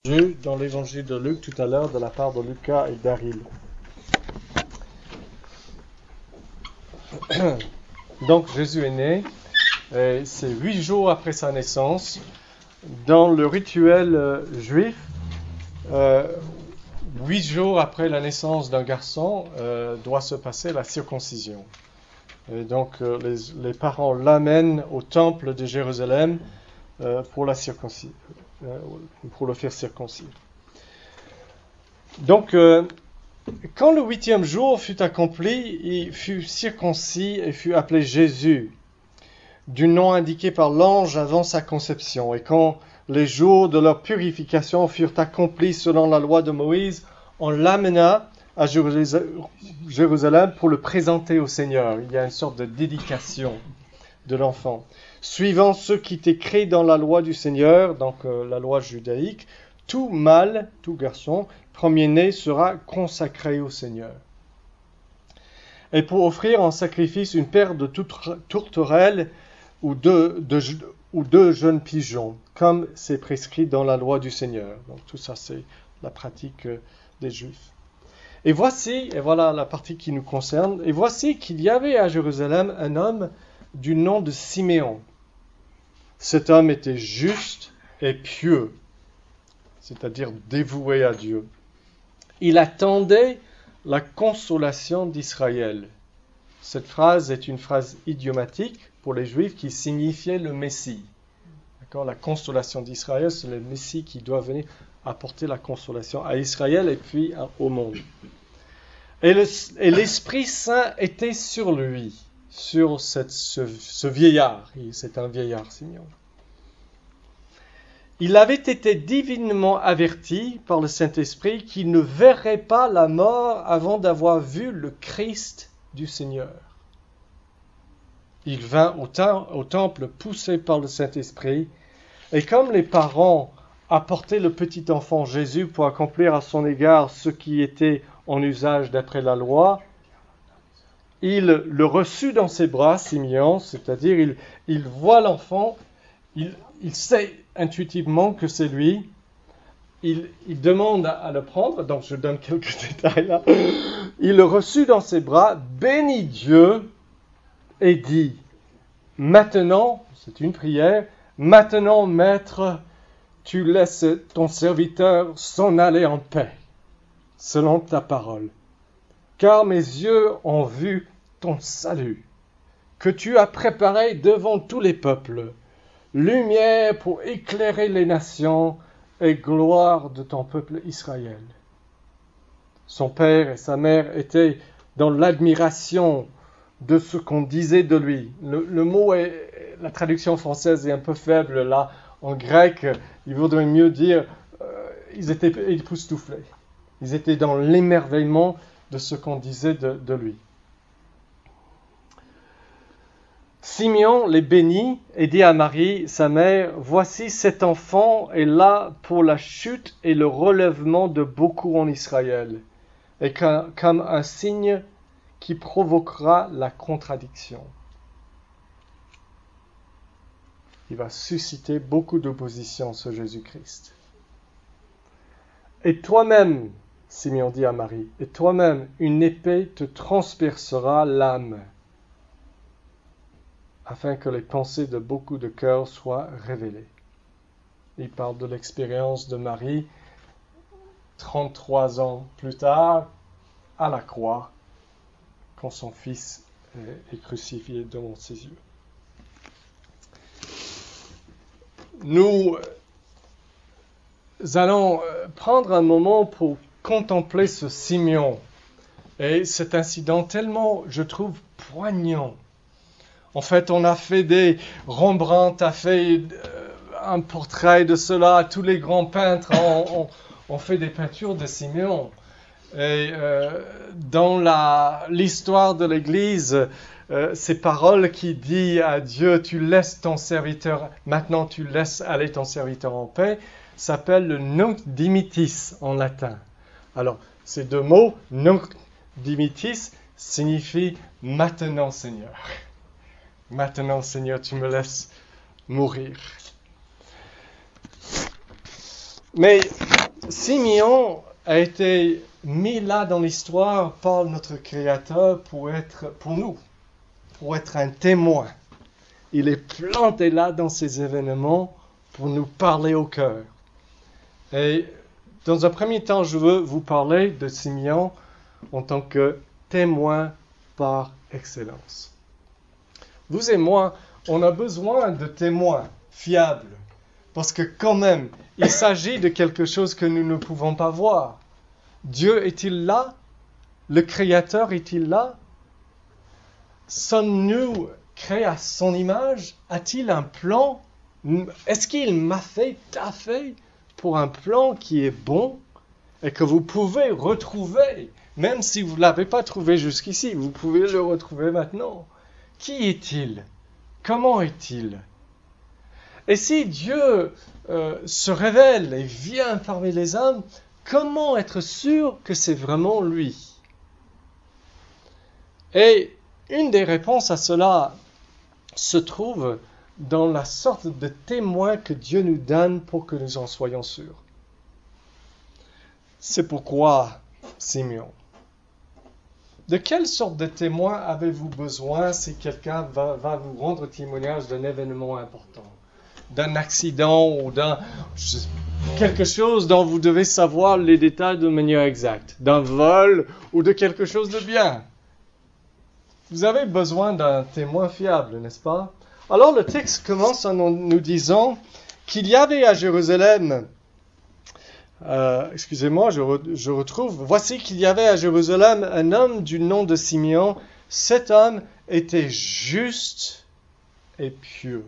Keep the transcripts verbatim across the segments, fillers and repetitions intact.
Jésus dans l'évangile de Luc tout à l'heure de la part de Lucas et Daryl. Donc Jésus est né, et c'est huit jours après sa naissance. Dans le rituel euh, juif, euh, huit jours après la naissance d'un garçon euh, doit se passer la circoncision. Et donc euh, les, les parents l'amènent au temple de Jérusalem euh, pour, la circoncis- euh, pour le faire circoncire. Donc, euh, quand le huitième jour fut accompli, il fut circoncis et fut appelé Jésus, du nom indiqué par l'ange avant sa conception. Et quand les jours de leur purification furent accomplis selon la loi de Moïse, on l'amena à Jérusalem pour le présenter au Seigneur. Il y a une sorte de dédication de l'enfant. Suivant ce qui est écrit dans la loi du Seigneur, donc euh, la loi judaïque, tout mâle, tout garçon, premier-né sera consacré au Seigneur. Et pour offrir en sacrifice une paire de tourterelles ou deux, de, ou deux jeunes pigeons, comme c'est prescrit dans la loi du Seigneur. Donc tout ça, c'est la pratique des Juifs. Et voici, et voilà la partie qui nous concerne, et voici qu'il y avait à Jérusalem un homme du nom de Siméon. Cet homme était juste et pieux, c'est-à-dire dévoué à Dieu. Il attendait la consolation d'Israël. Cette phrase est une phrase idiomatique pour les Juifs qui signifiait le Messie. D'accord ? La consolation d'Israël, c'est le Messie qui doit venir apporter la consolation à Israël et puis au monde. Et, le, et l'Esprit Saint était sur lui, sur cette, ce, ce vieillard. C'est un vieillard, Simeon. Il avait été divinement averti par le Saint-Esprit qu'il ne verrait pas la mort avant d'avoir vu le Christ du Seigneur. Il vint au, tem- au temple poussé par le Saint-Esprit, et comme les parents apportaient le petit enfant Jésus pour accomplir à son égard ce qui était en usage d'après la loi, il le reçut dans ses bras, Simeon, c'est-à-dire il, il voit l'enfant, il, il sait intuitivement que c'est lui, il, il demande à, à le prendre, donc je donne quelques détails là, il le reçut dans ses bras, bénit Dieu et dit, maintenant, c'est une prière, maintenant maître, tu laisses ton serviteur s'en aller en paix, selon ta parole. Car mes yeux ont vu ton salut, que tu as préparé devant tous les peuples, lumière pour éclairer les nations et gloire de ton peuple Israël. Son père et sa mère étaient dans l'admiration de ce qu'on disait de lui. Le, le mot est, la traduction française est un peu faible là. En grec, il vaudrait mieux dire, euh, ils étaient époustouflés. Ils étaient dans l'émerveillement de ce qu'on disait de, de lui. Simeon les bénit et dit à Marie, sa mère, « Voici cet enfant est là pour la chute et le relèvement de beaucoup en Israël, et comme un signe qui provoquera la contradiction. » Il va susciter beaucoup d'opposition, ce Jésus-Christ. « Et toi-même, Simeon dit à Marie, « et toi-même, une épée te transpercera l'âme, afin que les pensées de beaucoup de cœurs soient révélées. » Il parle de l'expérience de Marie, trente-trois ans plus tard, à la croix, quand son fils est crucifié devant ses yeux. Nous allons prendre un moment pour contempler ce Simeon et cet incident tellement, je trouve, poignant. En fait, on a fait des... Rembrandt a fait euh, un portrait de cela. Tous les grands peintres ont, ont, ont fait des peintures de Simeon. Et euh, dans la, l'histoire de l'Église, euh, ces paroles qui disent à Dieu, tu laisses ton serviteur, maintenant tu laisses aller ton serviteur en paix, s'appellent le nunc dimittis en latin. Alors, ces deux mots, nunc dimittis, signifient maintenant Seigneur. Maintenant, Seigneur, tu me laisses mourir. Mais Simeon a été mis là dans l'histoire par notre Créateur pour être, pour nous, pour être un témoin. Il est planté là dans ces événements pour nous parler au cœur. Et dans un premier temps, je veux vous parler de Simeon en tant que témoin par excellence. Vous et moi, on a besoin de témoins fiables, parce que quand même, il s'agit de quelque chose que nous ne pouvons pas voir. Dieu est-il là? Le Créateur est-il là? Sommes-nous créés à son image? A-t-il un plan? Est-ce qu'il m'a fait, t'a fait pour un plan qui est bon et que vous pouvez retrouver, même si vous ne l'avez pas trouvé jusqu'ici, vous pouvez le retrouver maintenant. Qui est-il? Comment est-il? Et si Dieu euh, se révèle et vient parmi les hommes, comment être sûr que c'est vraiment lui? Et une des réponses à cela se trouve dans la sorte de témoin que Dieu nous donne pour que nous en soyons sûrs. C'est pourquoi, Simeon, de quelle sorte de témoin avez-vous besoin si quelqu'un va, va vous rendre témoignage d'un événement important, d'un accident ou d'un quelque chose dont vous devez savoir les détails de manière exacte, d'un vol ou de quelque chose de bien? Vous avez besoin d'un témoin fiable, n'est-ce pas? Alors le texte commence en nous disant qu'il y avait à Jérusalem, euh, excusez-moi, je, re, je retrouve, voici qu'il y avait à Jérusalem un homme du nom de Simeon. Cet homme était juste et pieux.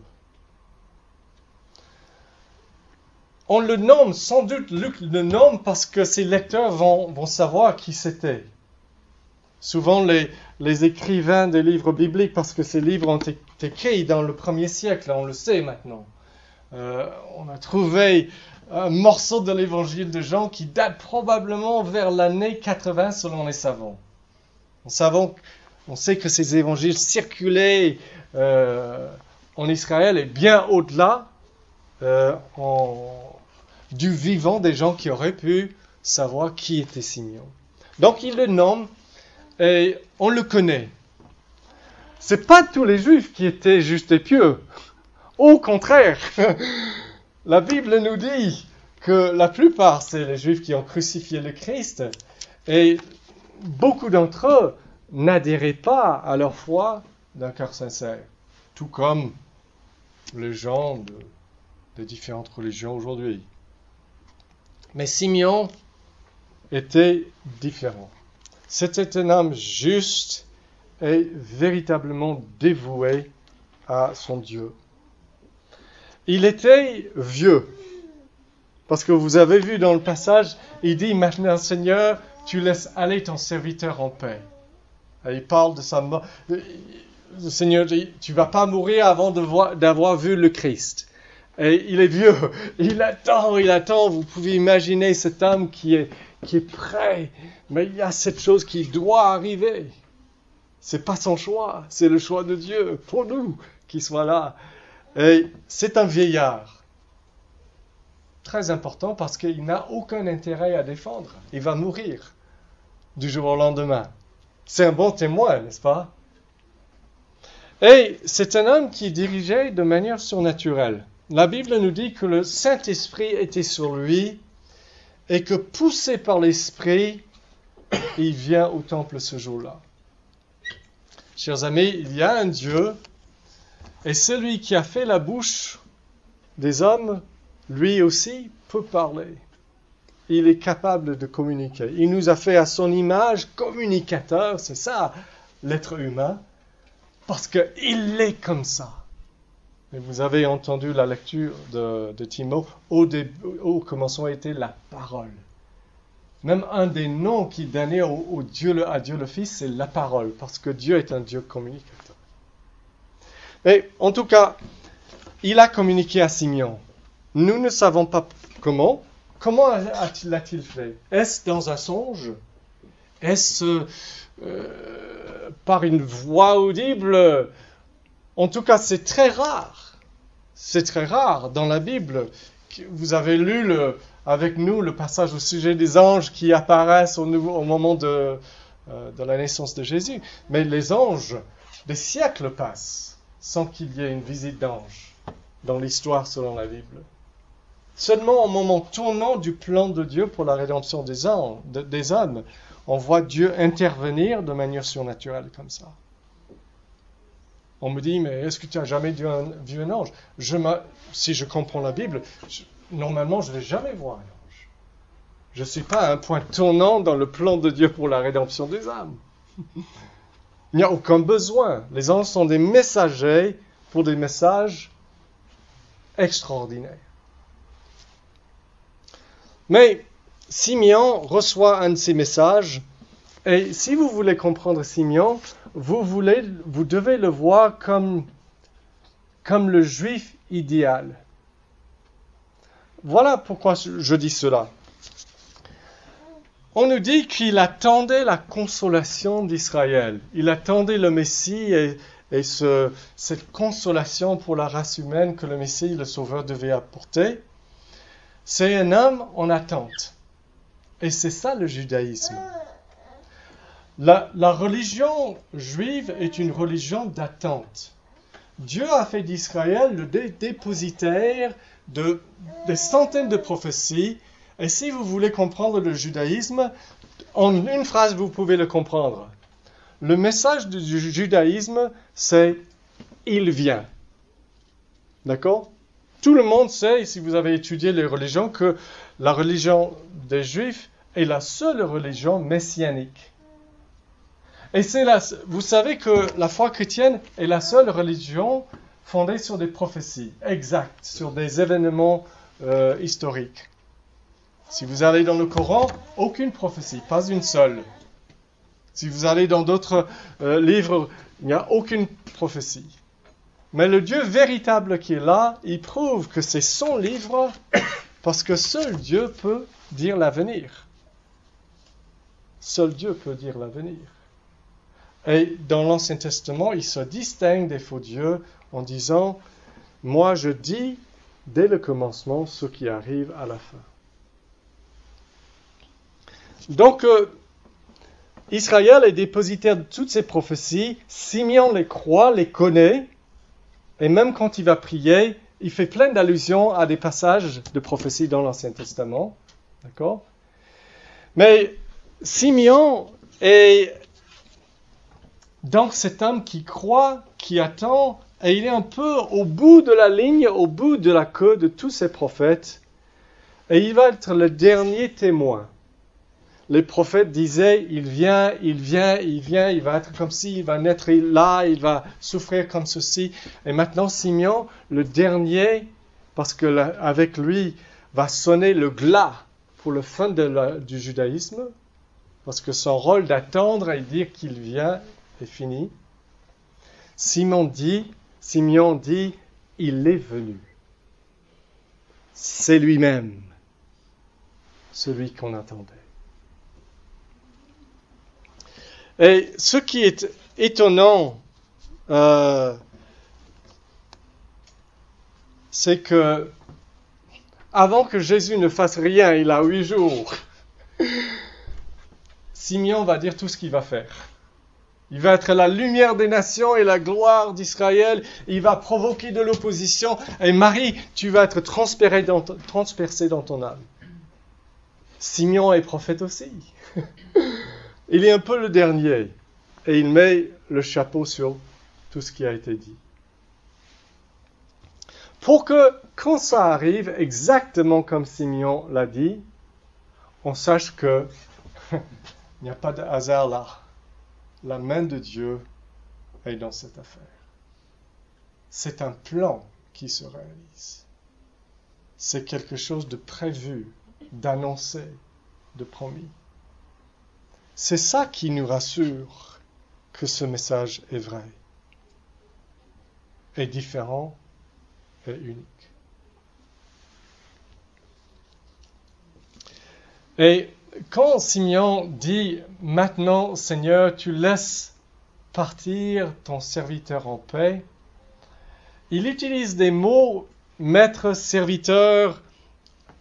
On le nomme, sans doute Luc le nomme parce que ses lecteurs vont, vont savoir qui c'était. Souvent les, les écrivains des livres bibliques, parce que ces livres ont été écrits dans le premier siècle, on le sait maintenant. Euh, on a trouvé un morceau de l'évangile de Jean qui date probablement vers l'année quatre-vingts selon les savants. On, savons, on sait que ces évangiles circulaient euh, en Israël et bien au-delà euh, en, du vivant des gens qui auraient pu savoir qui était Simeon. Donc il le nomme et on le connaît. C'est pas tous les Juifs qui étaient justes et pieux. Au contraire, la Bible nous dit que la plupart, c'est les Juifs qui ont crucifié le Christ. Et beaucoup d'entre eux n'adhéraient pas à leur foi d'un cœur sincère. Tout comme les gens de, de différentes religions aujourd'hui. Mais Simeon était différent. C'était un homme juste et véritablement dévoué à son Dieu. Il était vieux, parce que vous avez vu dans le passage, il dit « Maintenant, Seigneur, tu laisses aller ton serviteur en paix. » Et il parle de sa mort. Le Seigneur dit « Tu ne vas pas mourir avant de voir, d'avoir vu le Christ. » Et il est vieux, il attend, il attend. Vous pouvez imaginer cet homme qui est, qui est prêt, mais il y a cette chose qui doit arriver. C'est pas son choix, c'est le choix de Dieu pour nous qu'il soit là. Et c'est un vieillard. Très important parce qu'il n'a aucun intérêt à défendre. Il va mourir du jour au lendemain. C'est un bon témoin, n'est-ce pas? Et c'est un homme qui dirigeait de manière surnaturelle. La Bible nous dit que le Saint-Esprit était sur lui et que poussé par l'Esprit, il vient au temple ce jour-là. Chers amis, il y a un Dieu et celui qui a fait la bouche des hommes, lui aussi peut parler. Il est capable de communiquer. Il nous a fait à son image communicateur, c'est ça l'être humain, parce qu'il est comme ça. Et vous avez entendu la lecture de, de Timothée, au, début, au commencement était la parole. Même un des noms qu'il donnait au, au Dieu, à Dieu le Fils, c'est la parole, parce que Dieu est un Dieu communicateur. Et en tout cas, il a communiqué à Simeon. Nous ne savons pas comment. Comment l'a-t-il fait? Est-ce dans un songe? Est-ce euh, par une voix audible? En tout cas, c'est très rare. C'est très rare dans la Bible. Vous avez lu le, avec nous le passage au sujet des anges qui apparaissent au, nouveau, au moment de, euh, de la naissance de Jésus. Mais les anges, des siècles passent sans qu'il y ait une visite d'anges dans l'histoire selon la Bible. Seulement au moment tournant du plan de Dieu pour la rédemption des, anges, de, des hommes, on voit Dieu intervenir de manière surnaturelle comme ça. On me dit, mais est-ce que tu as jamais vu un, vu un ange? je Si je comprends la Bible, je, normalement, je ne vais jamais voir un ange. Je ne suis pas à un point tournant dans le plan de Dieu pour la rédemption des âmes. Il n'y a aucun besoin. Les anges sont des messagers pour des messages extraordinaires. Mais Simeon reçoit un de ces messages, et si vous voulez comprendre Simeon, vous, voulez, vous devez le voir comme, comme le juif idéal. Voilà pourquoi je dis cela. On nous dit qu'il attendait la consolation d'Israël. Il attendait le Messie et, et ce, cette consolation pour la race humaine que le Messie, le Sauveur, devait apporter. C'est un homme en attente. Et c'est ça le judaïsme. La, la religion juive est une religion d'attente. Dieu a fait d'Israël le dé- dépositaire de des centaines de prophéties. Et si vous voulez comprendre le judaïsme, en une phrase, vous pouvez le comprendre. Le message du judaïsme, c'est « il vient ». D'accord ? Tout le monde sait, si vous avez étudié les religions, que la religion des Juifs est la seule religion messianique. Et c'est la, vous savez que la foi chrétienne est la seule religion fondée sur des prophéties exactes, sur des événements euh, historiques. Si vous allez dans le Coran, aucune prophétie, pas une seule. Si vous allez dans d'autres euh, livres, il n'y a aucune prophétie. Mais le Dieu véritable qui est là, il prouve que c'est son livre parce que seul Dieu peut dire l'avenir. Seul Dieu peut dire l'avenir. Et dans l'Ancien Testament, il se distingue des faux dieux en disant « Moi, je dis dès le commencement ce qui arrive à la fin. » Donc, euh, Israël est dépositaire de toutes ces prophéties. Simeon les croit, les connaît. Et même quand il va prier, il fait plein d'allusions à des passages de prophéties dans l'Ancien Testament. D'accord ? Mais Simeon est donc cet homme qui croit, qui attend, et il est un peu au bout de la ligne, au bout de la queue de tous ces prophètes. Et il va être le dernier témoin. Les prophètes disaient, il vient, il vient, il vient, il va être comme ci, il va naître là, il va souffrir comme ceci. Et maintenant, Simeon, le dernier, parce que là, avec lui va sonner le glas pour le fin de la, du judaïsme, parce que son rôle d'attendre et dire qu'il vient est fini. Simon dit, Simeon dit, il est venu. C'est lui-même, celui qu'on attendait. Et ce qui est étonnant, euh, c'est que avant que Jésus ne fasse rien, il a huit jours, Simeon va dire tout ce qu'il va faire. Il va être la lumière des nations et la gloire d'Israël. Il va provoquer de l'opposition. Et Marie, tu vas être transpercée dans, transpercée dans ton âme. Simeon est prophète aussi. Il est un peu le dernier. Et il met le chapeau sur tout ce qui a été dit. Pour que, quand ça arrive, exactement comme Simeon l'a dit, on sache que il n'y a pas de hasard là. La main de Dieu est dans cette affaire. C'est un plan qui se réalise. C'est quelque chose de prévu, d'annoncé, de promis. C'est ça qui nous rassure que ce message est vrai, est différent et unique. Et quand Simeon dit « Maintenant, Seigneur, tu laisses partir ton serviteur en paix », il utilise des mots « maître, serviteur »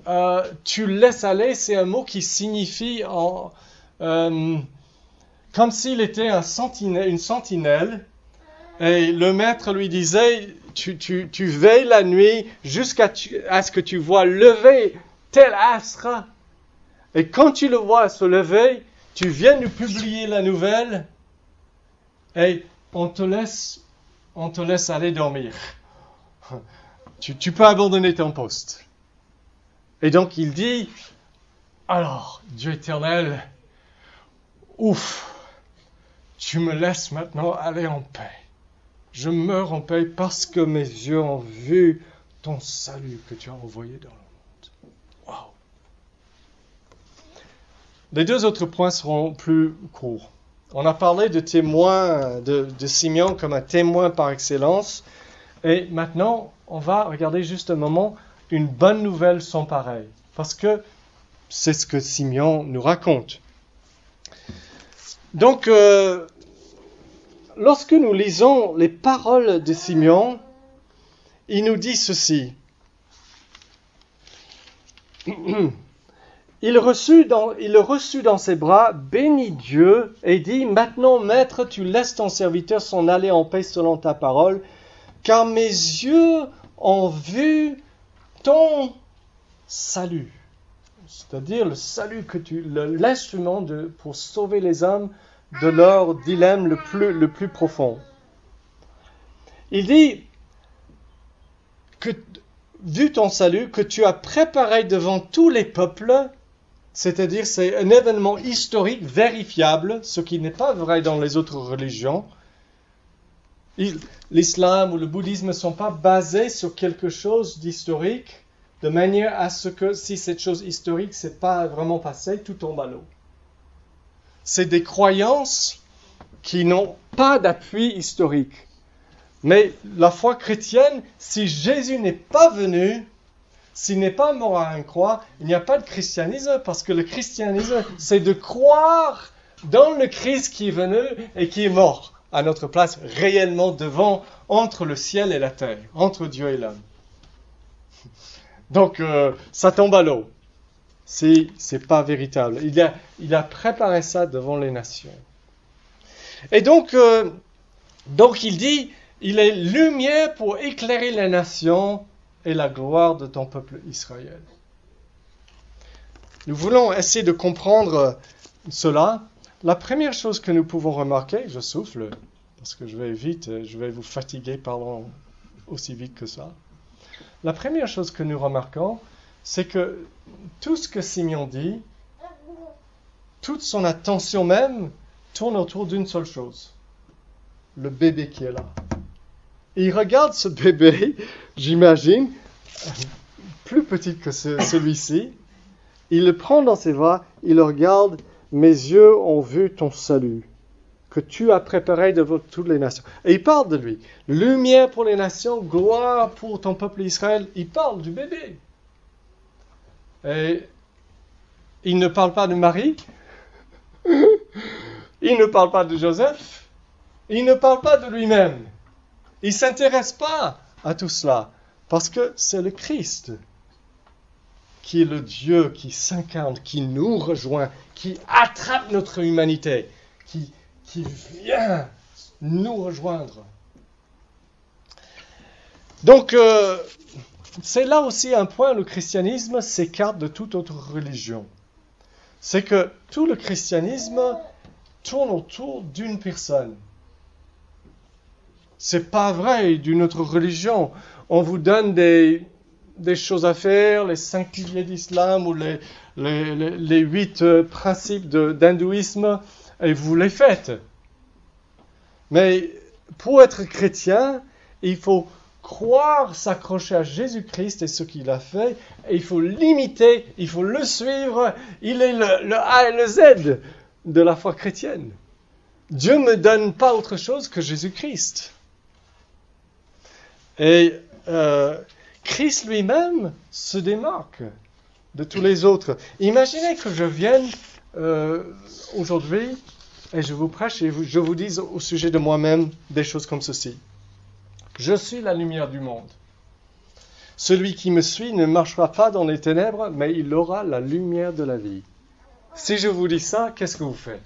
euh, tu laisses aller, c'est un mot qui signifie en, euh, comme s'il était un sentinelle, une sentinelle. Et le maître lui disait, tu, tu, tu veilles la nuit jusqu'à tu, à ce que tu vois lever tel astre. Et quand tu le vois se lever, tu viens de publier la nouvelle et on te laisse, on te laisse aller dormir. Tu, tu peux abandonner ton poste. Et donc il dit, alors, Dieu éternel, ouf, tu me laisses maintenant aller en paix. Je meurs en paix parce que mes yeux ont vu ton salut que tu as envoyé dans le monde. Waouh! Les deux autres points seront plus courts. On a parlé de témoin, de, de Simeon comme un témoin par excellence. Et maintenant, on va regarder juste un moment une bonne nouvelle sans pareil. Parce que c'est ce que Simeon nous raconte. Donc, euh, lorsque nous lisons les paroles de Simeon, il nous dit ceci. Il, reçut dans, il le reçut dans ses bras, bénit Dieu et dit, « Maintenant, maître, tu laisses ton serviteur s'en aller en paix selon ta parole, car mes yeux ont vu ton salut. » C'est-à-dire le salut que tu, le, l'instrument de, pour sauver les hommes de leur dilemme le plus, le plus profond. Il dit que, vu ton salut, que tu as préparé devant tous les peuples, c'est-à-dire c'est un événement historique vérifiable, ce qui n'est pas vrai dans les autres religions. Il, l'islam ou le bouddhisme ne sont pas basés sur quelque chose d'historique, de manière à ce que si cette chose historique ne s'est pas vraiment passée, tout tombe à l'eau. C'est des croyances qui n'ont pas d'appui historique. Mais la foi chrétienne, si Jésus n'est pas venu, s'il n'est pas mort à une croix, il n'y a pas de christianisme, parce que le christianisme, c'est de croire dans le Christ qui est venu et qui est mort à notre place, réellement devant, entre le ciel et la terre, entre Dieu et l'homme. Donc, euh, ça tombe à l'eau. C'est, c'est pas véritable. Il a, il a préparé ça devant les nations. Et donc, euh, donc il dit, il est lumière pour éclairer les nations et la gloire de ton peuple Israël. Nous voulons essayer de comprendre cela. La première chose que nous pouvons remarquer, je souffle, parce que je vais vite, je vais vous fatiguer parlant aussi vite que ça. La première chose que nous remarquons, c'est que tout ce que Simeon dit, toute son attention même, tourne autour d'une seule chose. Le bébé qui est là. Et il regarde ce bébé, j'imagine, plus petit que ce, celui-ci. Il le prend dans ses bras, il le regarde. Mes yeux ont vu ton salut, que tu as préparé devant toutes les nations. Et il parle de lui. Lumière pour les nations, gloire pour ton peuple Israël. Il parle du bébé. Et il ne parle pas de Marie. Il ne parle pas de Joseph. Il ne parle pas de lui-même. Il ne s'intéresse pas à tout cela. Parce que c'est le Christ qui est le Dieu qui s'incarne, qui nous rejoint, qui attrape notre humanité, qui, qui vient nous rejoindre. Donc, euh, c'est là aussi un point où le christianisme s'écarte de toute autre religion. C'est que tout le christianisme tourne autour d'une personne. C'est pas vrai d'une autre religion. On vous donne des, des choses à faire, les cinq piliers d'islam ou les, les, les, les huit euh, principes de, d'hindouisme, et vous les faites. Mais pour être chrétien, il faut croire, s'accrocher à Jésus-Christ et ce qu'il a fait, et il faut l'imiter, il faut le suivre. Il est le, le A et le Z de la foi chrétienne. Dieu ne me donne pas autre chose que Jésus-Christ. Et euh, Christ lui-même se démarque de tous les autres. Imaginez que je vienne euh, aujourd'hui et je vous prêche et je vous dise au sujet de moi-même des choses comme ceci. Je suis la lumière du monde. Celui qui me suit ne marchera pas dans les ténèbres, mais il aura la lumière de la vie. Si je vous dis ça, qu'est-ce que vous faites?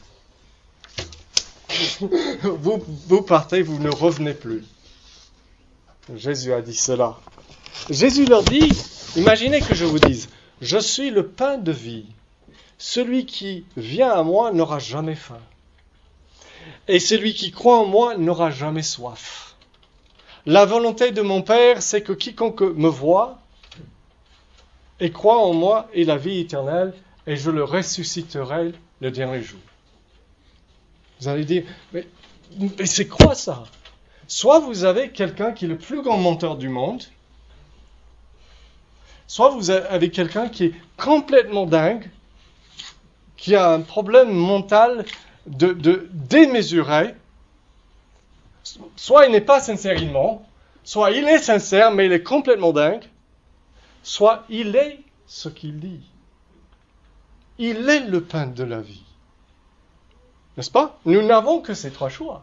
vous, vous partez, vous ne revenez plus. Jésus a dit cela. Jésus leur dit, imaginez que je vous dise, je suis le pain de vie. Celui qui vient à moi n'aura jamais faim. Et celui qui croit en moi n'aura jamais soif. La volonté de mon Père, c'est que quiconque me voit et croit en moi ait la vie éternelle, et je le ressusciterai le dernier jour. Vous allez dire, mais, mais c'est quoi ça? Soit vous avez quelqu'un qui est le plus grand menteur du monde, soit vous avez quelqu'un qui est complètement dingue, qui a un problème mental de, de démesuré. Soit il n'est pas sincère, il ment, soit il est sincère, mais il est complètement dingue, soit il est ce qu'il dit. Il est le pain de la vie. N'est-ce pas? Nous n'avons que ces trois choix.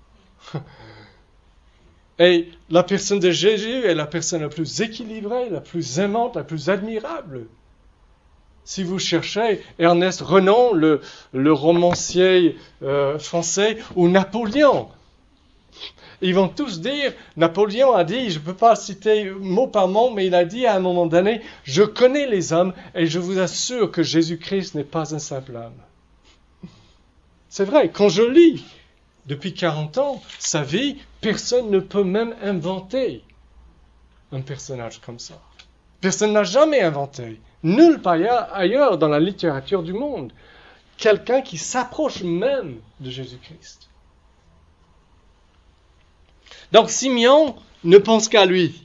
Et la personne de Jésus est la personne la plus équilibrée, la plus aimante, la plus admirable. Si vous cherchez Ernest Renan, le, le romancier euh, français, ou Napoléon, ils vont tous dire, Napoléon a dit, je ne peux pas citer mot par mot, mais il a dit à un moment donné, je connais les hommes et je vous assure que Jésus-Christ n'est pas un simple homme. C'est vrai, quand je lis depuis quarante ans sa vie, personne ne peut même inventer un personnage comme ça. Personne n'a jamais inventé, nulle part ailleurs dans la littérature du monde, quelqu'un qui s'approche même de Jésus-Christ. Donc Simeon ne pense qu'à lui.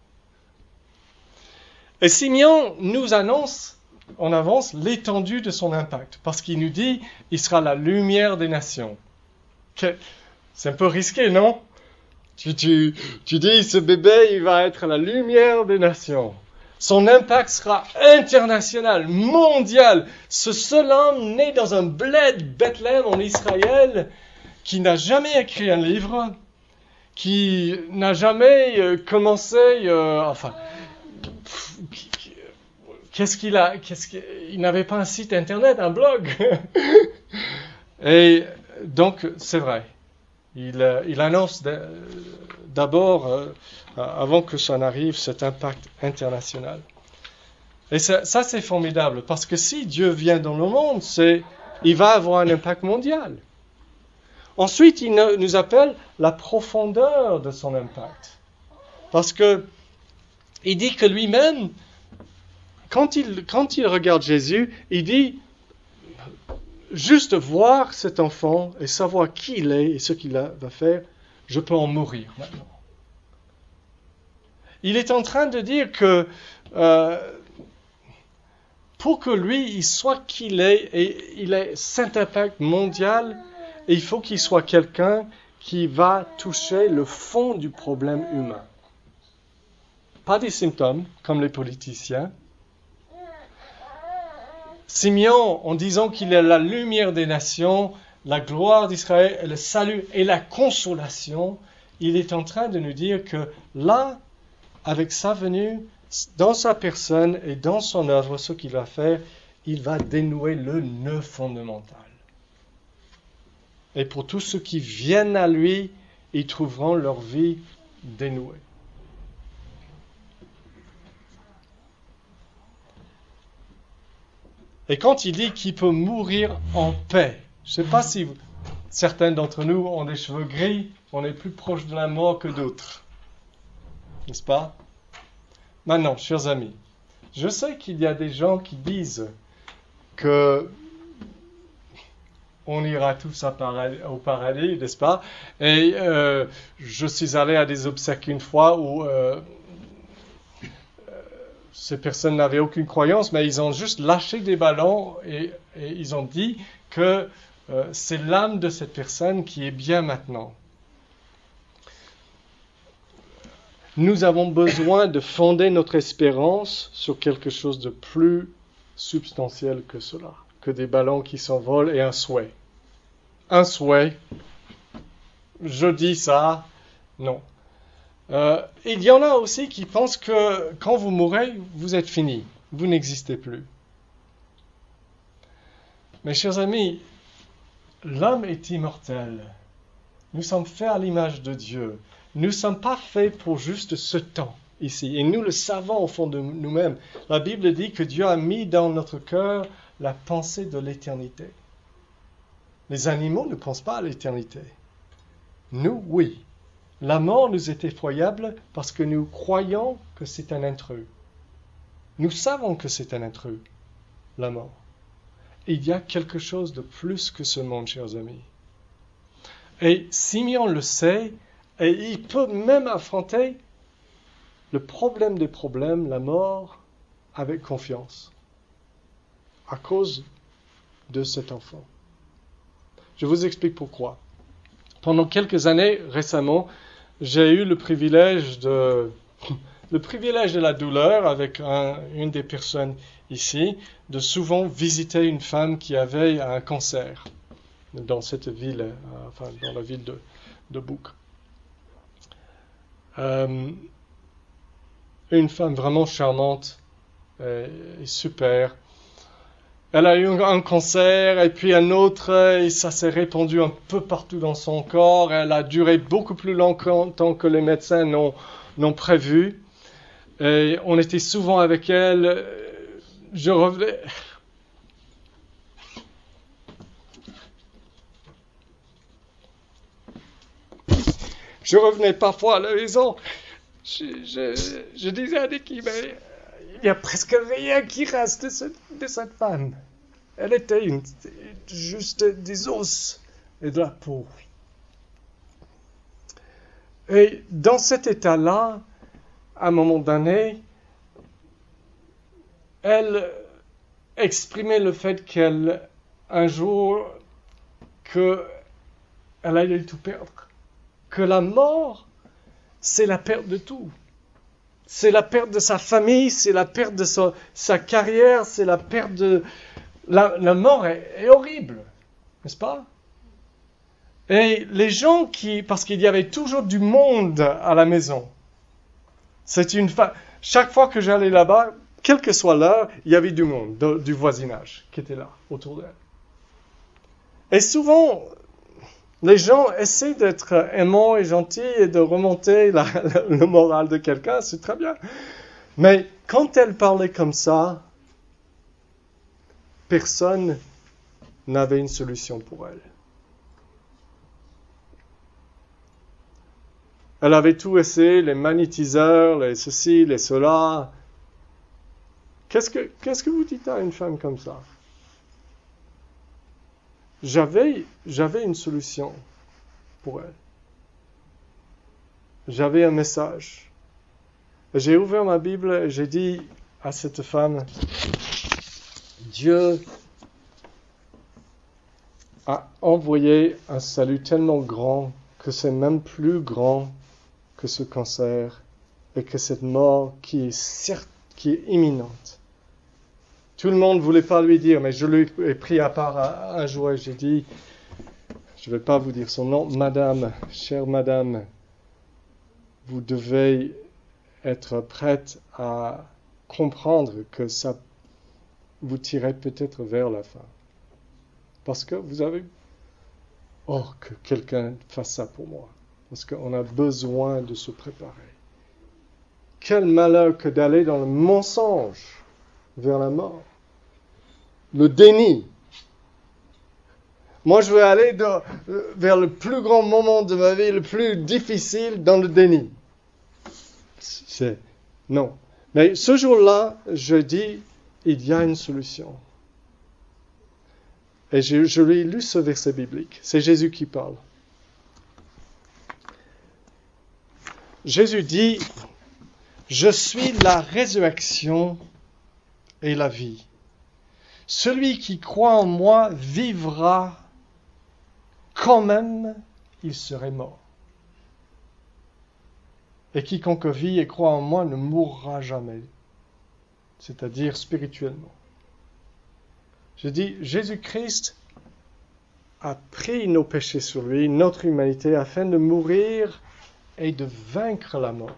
Et Simeon nous annonce en avance l'étendue de son impact, parce qu'il nous dit il sera la lumière des nations. C'est un peu risqué, non? tu, tu, tu dis ce bébé, il va être la lumière des nations. Son impact sera international, mondial. Ce seul homme né dans un bled Bethléem en Israël, qui n'a jamais écrit un livre, qui n'a jamais euh, commencé, euh, enfin, pff, qu'est-ce qu'il a, qu'est-ce qu'il, il n'avait pas un site internet, un blog. Et donc, c'est vrai, il, euh, il annonce d'abord, euh, avant que ça n'arrive, cet impact international. Et ça, ça, c'est formidable, parce que si Dieu vient dans le monde, c'est, il va avoir un impact mondial. Ensuite, il nous appelle la profondeur de son impact. Parce que il dit que lui-même, quand il, quand il regarde Jésus, il dit, juste voir cet enfant et savoir qui il est et ce qu'il va faire, je peux en mourir maintenant. Il est en train de dire que euh, pour que lui, il soit qui il est, et il ait cet impact mondial, et il faut qu'il soit quelqu'un qui va toucher le fond du problème humain. Pas des symptômes, comme les politiciens. Simeon, en disant qu'il est la lumière des nations, la gloire d'Israël, le salut et la consolation, il est en train de nous dire que là, avec sa venue, dans sa personne et dans son œuvre, ce qu'il va faire, il va dénouer le nœud fondamental. Et pour tous ceux qui viennent à lui, ils trouveront leur vie dénouée. Et quand il dit qu'il peut mourir en paix, je ne sais pas si vous, certains d'entre nous ont des cheveux gris, on est plus proche de la mort que d'autres. N'est-ce pas? Maintenant, chers amis, je sais qu'il y a des gens qui disent que on ira tous au paradis, n'est-ce pas? Et euh, je suis allé à des obsèques une fois où euh, ces personnes n'avaient aucune croyance, mais ils ont juste lâché des ballons et, et ils ont dit que euh, c'est l'âme de cette personne qui est bien maintenant. Nous avons besoin de fonder notre espérance sur quelque chose de plus substantiel que cela, que des ballons qui s'envolent et un souhait. Un souhait, je dis ça, non. Euh, il y en a aussi qui pensent que quand vous mourrez, vous êtes fini, vous n'existez plus. Mes chers amis, l'homme est immortel. Nous sommes faits à l'image de Dieu. Nous ne sommes pas faits pour juste ce temps ici. Et nous le savons au fond de nous-mêmes. La Bible dit que Dieu a mis dans notre cœur la pensée de l'éternité. Les animaux ne pensent pas à l'éternité. Nous, oui. La mort nous est effroyable parce que nous croyons que c'est un intrus. Nous savons que c'est un intrus, la mort. Il y a quelque chose de plus que ce monde, chers amis. Et Simeon le sait, et il peut même affronter le problème des problèmes, la mort, avec confiance, à cause de cet enfant. Je vous explique pourquoi. Pendant quelques années, récemment, j'ai eu le privilège de, le privilège de la douleur avec un, une des personnes ici, de souvent visiter une femme qui avait un cancer dans cette ville, euh, enfin dans la ville de, de Bouc. Euh, une femme vraiment charmante et, et super. Elle a eu un cancer et puis un autre et ça s'est répandu un peu partout dans son corps. Elle a duré beaucoup plus longtemps que les médecins n'ont, n'ont prévu. Et on était souvent avec elle. Je revenais... Je revenais parfois à la maison. Je, je, je disais à Nicky, mais il n'y a presque rien qui reste de, ce, de cette femme. Elle était une, juste des os et de la peau. Et dans cet état-là, à un moment donné, elle exprimait le fait qu'elle, un jour, qu'elle allait tout perdre. Que la mort, c'est la perte de tout. C'est la perte de sa famille, c'est la perte de sa, sa carrière, c'est la perte de... La, la mort est, est horrible, n'est-ce pas? Et les gens qui... Parce qu'il y avait toujours du monde à la maison. C'est une fa... Chaque fois que j'allais là-bas, quelle que soit l'heure, il y avait du monde, de, du voisinage qui était là, autour d'elle. Et souvent... Les gens essaient d'être aimants et gentils et de remonter la, la, le moral de quelqu'un, c'est très bien. Mais quand elle parlait comme ça, personne n'avait une solution pour elle. Elle avait tout essayé, les magnétiseurs, les ceci, les cela. Qu'est-ce que, qu'est-ce que vous dites à une femme comme ça? J'avais, j'avais une solution pour elle. J'avais un message. J'ai ouvert ma Bible et j'ai dit à cette femme, Dieu a envoyé un salut tellement grand que c'est même plus grand que ce cancer et que cette mort qui est certes, qui est imminente. Tout le monde ne voulait pas lui dire, mais je lui ai pris à part un jour et j'ai dit, je ne vais pas vous dire son nom, Madame, chère Madame, vous devez être prête à comprendre que ça vous tirait peut-être vers la fin. Parce que vous avez... Oh, que quelqu'un fasse ça pour moi. Parce qu'on a besoin de se préparer. Quel malheur que d'aller dans le mensonge vers la mort. Le déni. Moi, je vais aller de, vers le plus grand moment de ma vie, le plus difficile, dans le déni. C'est... Non. Mais ce jour-là, je dis, il y a une solution. Et je, je lui ai lu ce verset biblique. C'est Jésus qui parle. Jésus dit, « Je suis la résurrection et la vie. Celui qui croit en moi vivra quand même il serait mort. Et quiconque vit et croit en moi ne mourra jamais. » C'est-à-dire spirituellement. Je dis, Jésus-Christ a pris nos péchés sur lui, notre humanité, afin de mourir est de vaincre la mort.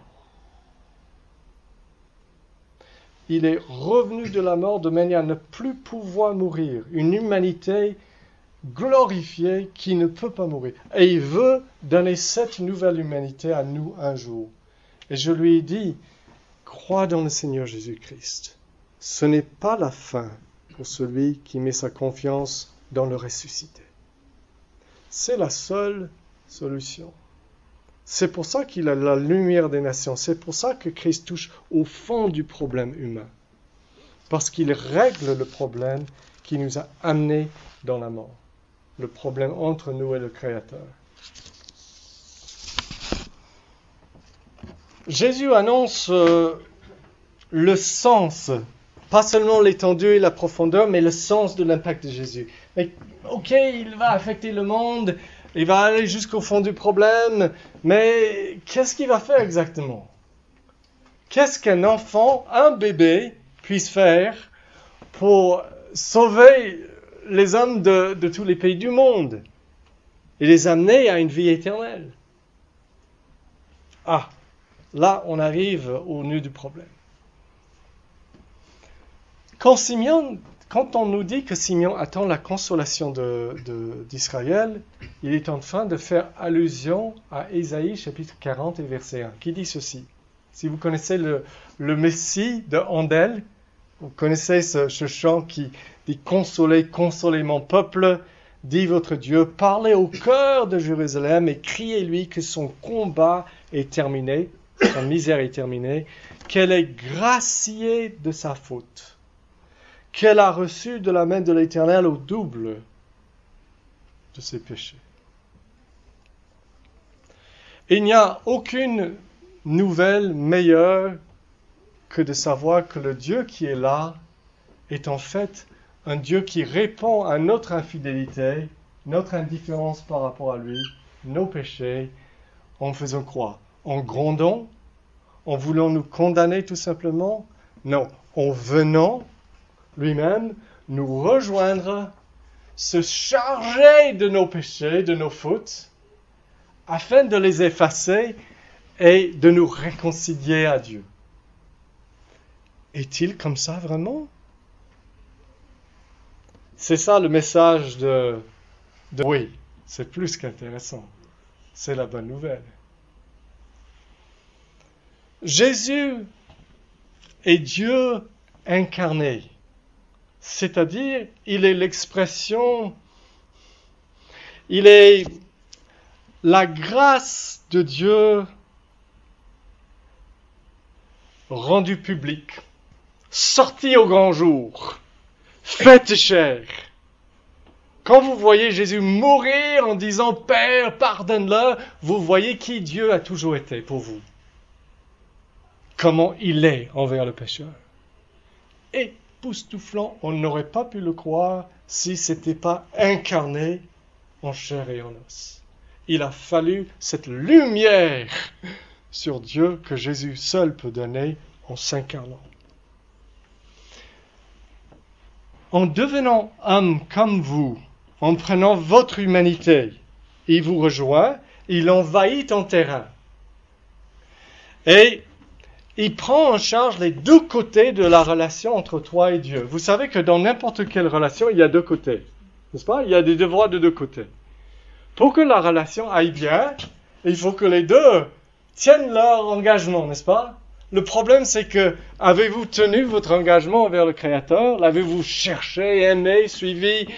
Il est revenu de la mort de manière à ne plus pouvoir mourir. Une humanité glorifiée qui ne peut pas mourir. Et il veut donner cette nouvelle humanité à nous un jour. Et je lui ai dit, crois dans le Seigneur Jésus-Christ. Ce n'est pas la fin pour celui qui met sa confiance dans le ressuscité. C'est la seule solution. C'est pour ça qu'il a la lumière des nations. C'est pour ça que Christ touche au fond du problème humain. Parce qu'il règle le problème qui nous a amenés dans la mort. Le problème entre nous et le Créateur. Jésus annonce euh, le sens, pas seulement l'étendue et la profondeur, mais le sens de l'impact de Jésus. Mais, ok, il va affecter le monde, il va aller jusqu'au fond du problème, mais qu'est-ce qu'il va faire exactement? Qu'est-ce qu'un enfant, un bébé, puisse faire pour sauver les hommes de, de tous les pays du monde et les amener à une vie éternelle? Ah, là, on arrive au nœud du problème. Quand, Simeon, quand on nous dit que Simeon attend la consolation de, de, d'Israël, il est en train de faire allusion à Ésaïe chapitre quarante et verset un, qui dit ceci. Si vous connaissez le, le Messie de Handel, vous connaissez ce, ce chant qui dit « Consolez, consolez mon peuple, dit votre Dieu, parlez au cœur de Jérusalem et criez-lui que son combat est terminé, sa misère est terminée, qu'elle est graciée de sa faute, qu'elle a reçu de la main de l'Éternel au double de ses péchés. » Il n'y a aucune nouvelle meilleure que de savoir que le Dieu qui est là est en fait un Dieu qui répond à notre infidélité, notre indifférence par rapport à lui, nos péchés, en faisant quoi? En grondant? En voulant nous condamner tout simplement? Non, en venant lui-même nous rejoindre, se charger de nos péchés, de nos fautes, afin de les effacer et de nous réconcilier à Dieu. Est-il comme ça vraiment? C'est ça le message de, de... Oui, c'est plus qu'intéressant. C'est la bonne nouvelle. Jésus est Dieu incarné. C'est-à-dire, il est l'expression, il est la grâce de Dieu rendue publique, sortie au grand jour, faite chair. Quand vous voyez Jésus mourir en disant « Père, pardonne-le », vous voyez qui Dieu a toujours été pour vous. Comment il est envers le pécheur. Époustouflant, on n'aurait pas pu le croire si ce n'était pas incarné en chair et en os. Il a fallu cette lumière sur Dieu que Jésus seul peut donner en s'incarnant. En devenant homme comme vous, en prenant votre humanité, il vous rejoint, il envahit ton terrain. Et il prend en charge les deux côtés de la relation entre toi et Dieu. Vous savez que dans n'importe quelle relation, il y a deux côtés. N'est-ce pas? Il y a des devoirs de deux côtés. Pour que la relation aille bien, il faut que les deux tiennent leur engagement, n'est-ce pas? Le problème, c'est que, avez-vous tenu votre engagement envers le Créateur? L'avez-vous cherché, aimé, suivi?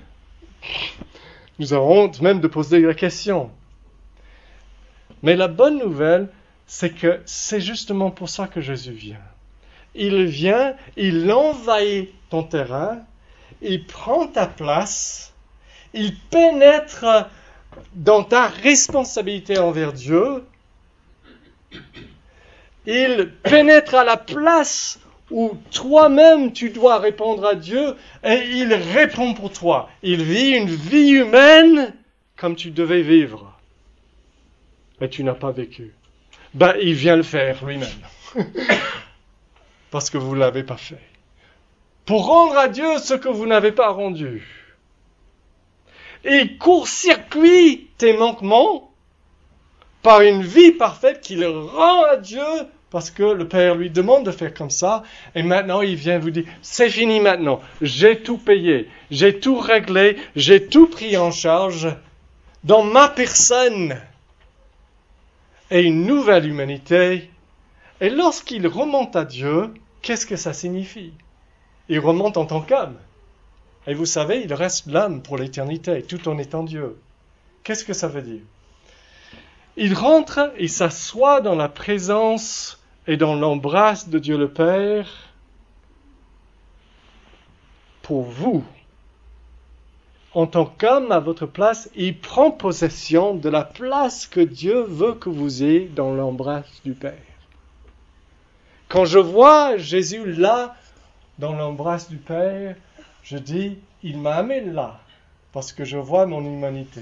Nous avons honte même de poser la question. Mais la bonne nouvelle, c'est que c'est justement pour ça que Jésus vient. Il vient, il envahit ton terrain, il prend ta place, il pénètre dans ta responsabilité envers Dieu, il pénètre à la place où toi-même tu dois répondre à Dieu et il répond pour toi. Il vit une vie humaine comme tu devais vivre. Mais tu n'as pas vécu. Ben, il vient le faire lui-même. Parce que vous ne l'avez pas fait. Pour rendre à Dieu ce que vous n'avez pas rendu. Il court-circuit tes manquements par une vie parfaite qu'il rend à Dieu, parce que le Père lui demande de faire comme ça, et maintenant il vient vous dire, c'est fini maintenant, j'ai tout payé, j'ai tout réglé, j'ai tout pris en charge dans ma personne, et une nouvelle humanité. Et lorsqu'il remonte à Dieu, qu'est-ce que ça signifie? Il remonte en tant qu'âme. Et vous savez, il reste l'âme pour l'éternité, tout en étant Dieu. Qu'est-ce que ça veut dire? Il rentre et s'assoit dans la présence et dans l'embrasse de Dieu le Père pour vous. En tant qu'homme à votre place, il prend possession de la place que Dieu veut que vous ayez dans l'embrasse du Père. Quand je vois Jésus là, dans l'embrasse du Père, je dis, il m'a amené là, parce que je vois mon humanité.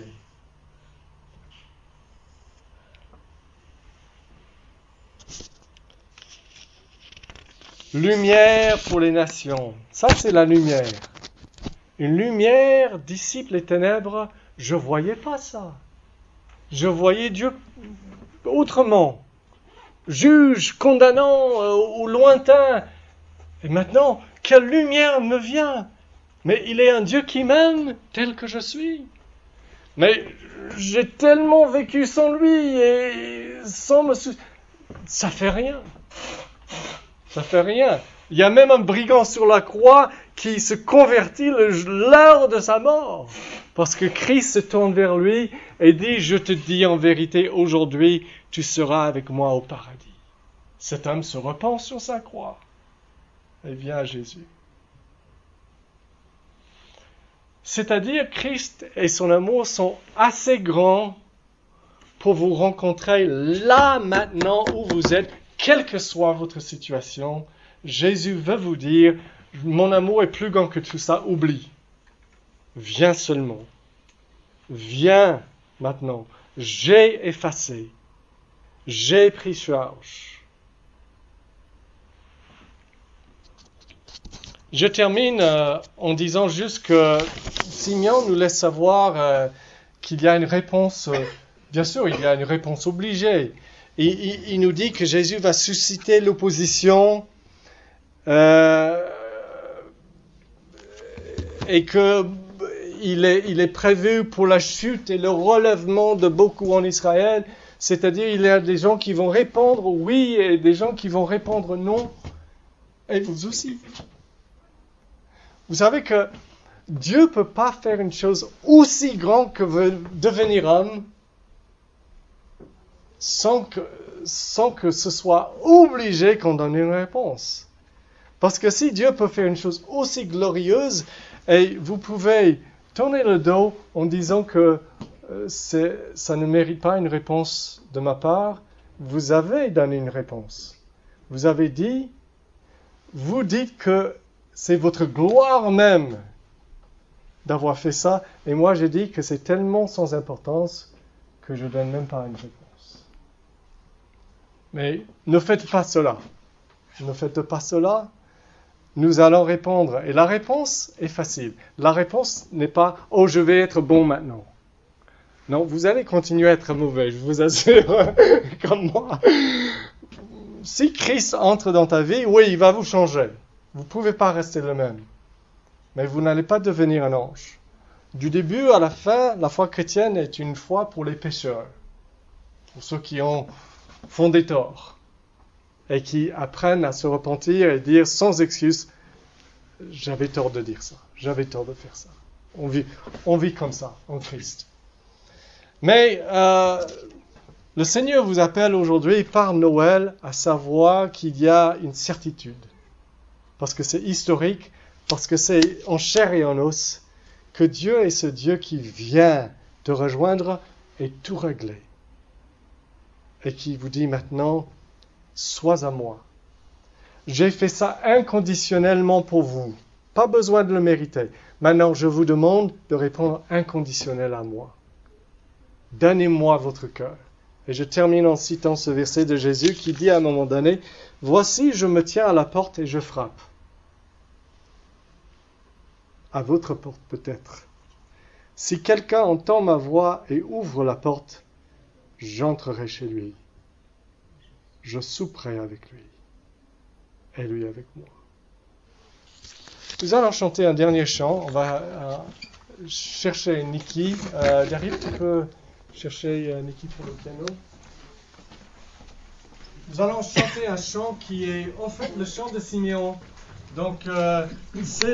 Lumière pour les nations. Ça, c'est la lumière. Une lumière dissipe les ténèbres. Je ne voyais pas ça. Je voyais Dieu autrement. Juge, condamnant, euh, au lointain. Et maintenant, quelle lumière me vient? Mais il est un Dieu qui m'aime tel que je suis. Mais j'ai tellement vécu sans lui et sans me soucier. Ça fait rien. Ça fait rien. Il y a même un brigand sur la croix qui se convertit l'heure de sa mort. Parce que Christ se tourne vers lui et dit, je te dis en vérité, aujourd'hui, tu seras avec moi au paradis. Cet homme se repent sur sa croix et vient à Jésus. C'est-à-dire, Christ et son amour sont assez grands pour vous rencontrer là, maintenant, où vous êtes, quelle que soit votre situation. Jésus veut vous dire, mon amour est plus grand que tout ça, oublie. Viens seulement. Viens maintenant. J'ai effacé. J'ai pris charge. Je termine euh, en disant juste que Simeon nous laisse savoir euh, qu'il y a une réponse, euh, bien sûr, il y a une réponse obligée. Et, il, il nous dit que Jésus va susciter l'opposition euh, et que il est, il est prévu pour la chute et le relèvement de beaucoup en Israël. C'est-à-dire, il y a des gens qui vont répondre oui et des gens qui vont répondre non. Et vous aussi. Vous savez que Dieu ne peut pas faire une chose aussi grande que devenir homme sans que, sans que ce soit obligé qu'on donne une réponse. Parce que si Dieu peut faire une chose aussi glorieuse, et vous pouvez tourner le dos en disant que euh, c'est, ça ne mérite pas une réponse de ma part, vous avez donné une réponse. Vous avez dit, vous dites que c'est votre gloire même d'avoir fait ça. Et moi, j'ai dit que c'est tellement sans importance que je ne donne même pas une réponse. Mais ne faites pas cela. Ne faites pas cela. Nous allons répondre. Et la réponse est facile. La réponse n'est pas « Oh, je vais être bon maintenant ». Non, vous allez continuer à être mauvais, je vous assure, comme moi. Si Christ entre dans ta vie, oui, il va vous changer. Vous ne pouvez pas rester le même. Mais vous n'allez pas devenir un ange. Du début à la fin, la foi chrétienne est une foi pour les pécheurs. Pour ceux qui ont, font des torts. Et qui apprennent à se repentir et dire sans excuse, j'avais tort de dire ça. J'avais tort de faire ça. On vit, on vit comme ça, en Christ. Mais euh, le Seigneur vous appelle aujourd'hui par Noël à savoir qu'il y a une certitude. Parce que c'est historique, parce que c'est en chair et en os, que Dieu est ce Dieu qui vient te rejoindre et tout régler. Et qui vous dit maintenant, sois à moi. J'ai fait ça inconditionnellement pour vous. Pas besoin de le mériter. Maintenant, je vous demande de répondre inconditionnel à moi. Donnez-moi votre cœur. Et je termine en citant ce verset de Jésus qui dit à un moment donné, « Voici, je me tiens à la porte et je frappe. » À votre porte peut-être. Si quelqu'un entend ma voix et ouvre la porte, j'entrerai chez lui, je souperai avec lui, et lui avec moi. Nous allons chanter un dernier chant. On va euh, chercher Niki. Euh, Derrière, tu peux chercher euh, Niki pour le piano. Nous allons chanter un chant qui est en fait le chant de Simeon. Donc, euh, c'est